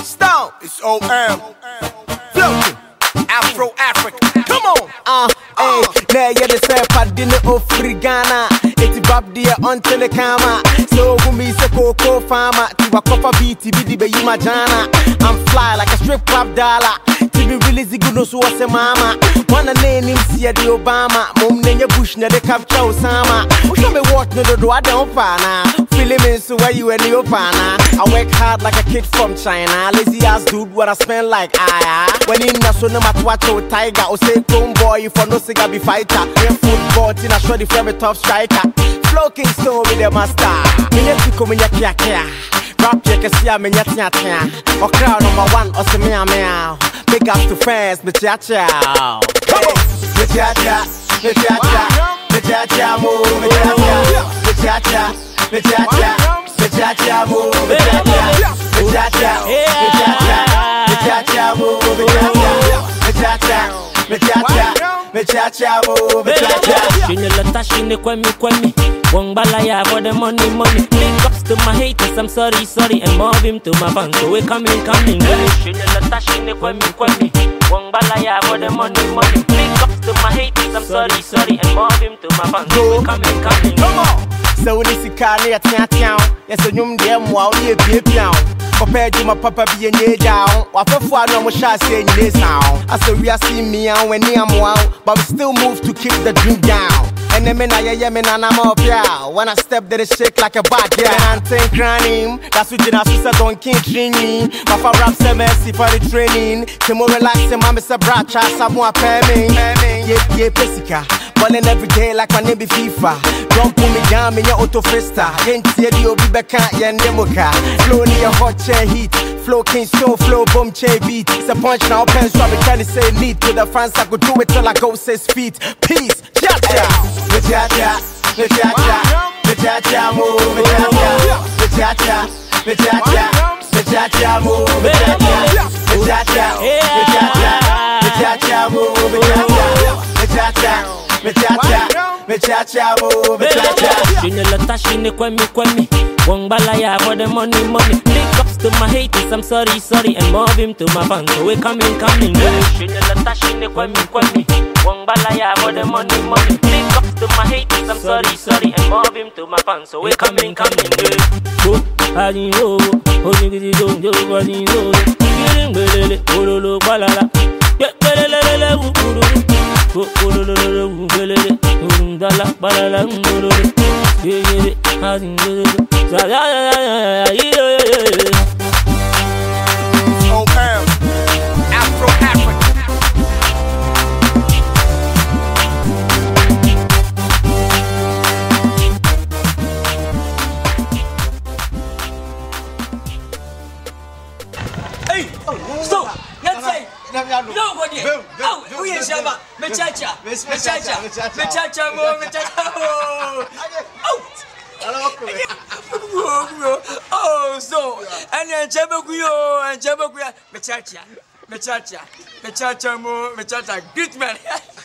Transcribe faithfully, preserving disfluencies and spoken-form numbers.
Stone, it's O M. Floating, Afro Africa. Come on. Uh, hey, now you're the same part dinner of Frigana. It's Bob dear until the camera. So who me say coco farmer to a copper beat bidi be you majana. I'm fly like a strip club dollar. To be really good no so what's a mama. Wanna name him see the Obama. Mom name your bush na the capture Osama. Show me what no do I don't pana. Feeling me so where you and the Opana. I work hard like a kid from China. Lazy ass dude what I spend like ah. When in na so no matter what your tiger or say chrome boy if for no cigar be fighter. Real football team I show the from a top striker. Flow King Stone with the master. Me need to come in your kia kia. Rap you can see me nya tia tia. Or crowd number one or some meow meow. Big ups to friends, me cha cha. Come on, me cha cha, me cha cha, me cha cha move, me cha cha, me cha cha, me cha cha, me cha cha move, me cha cha, me cha cha, me cha cha, me cha cha move, me cha cha, me cha cha. Me cha cha, me cha cha, oh, me cha cha. She ne lata, she ne kwemi kwemi. Wong balaya for the money money. Big ups to my haters, I'm sorry sorry, and move him to my bank. So we coming coming. She ne lata, she ne kwemi kwemi. Wong balaya for the money money. Big ups to my haters, I'm sorry sorry, and move him to my bank. So we coming coming. Come on. So this is carne at Tian. Yes, a young dem wow, ye be piao. Compared to my papa be a near down. What for one no more shall say in this now. I said we are seeing me and when I'm wow, but we still move to keep the dream down. And then I am in and I'm up, yeah. When I step there, it shake like a bat, yeah. And think crying, that's what I said, don't keep training. My father raps a mercy for the training. Tomorrow relax, and I'm a brat, I'm more paying. Yeah, yeah, Pesica. Balling every day like my name be FIFA. Don't pull me down in your auto festa. Ain't see the obi beka ya nemoka. Flow near hot chair heat. Flow King Stone, flow boom chair beat. It's a punch now, pen so I be trying to say neat. To the fans I could do it till I go six feet. Peace, cha cha. Me cha cha, me cha cha, me cha cha move, me cha cha, me cha cha, me cha cha, me cha cha move, me cha cha, me cha cha, me cha cha, me cha cha move, me cha cha, me cha cha. Me cha cha, me cha cha, oh, me cha cha. She ne lata, she ne kwemi kwemi. Wong balaya for the money money. Big ups to my haters, I'm sorry sorry, and move him to my bank. So we coming coming. She ne lata, she ne kwemi kwemi. Wong balaya for the money money. Big ups to my haters, I'm sorry sorry, and move him to my bank. So we coming coming. Go, hadi ho, ho nigga don't do hadi ho. Getting belele, ololo balala. Get belele, ukuru. Go go go go go Dala balala ngoro ye ye hadi ngoro ya ya ya ya O M, Afro Africa. Hey, stop! Let's say. No, what you? Oh, we are Shama. Me cha cha, me cha cha, me cha cha, mo, me cha cha, mo. Oh, oh, so, and then Chabaguyo and Chabaguya, me cha cha, me cha cha, me cha cha, mo, me cha cha. Good man.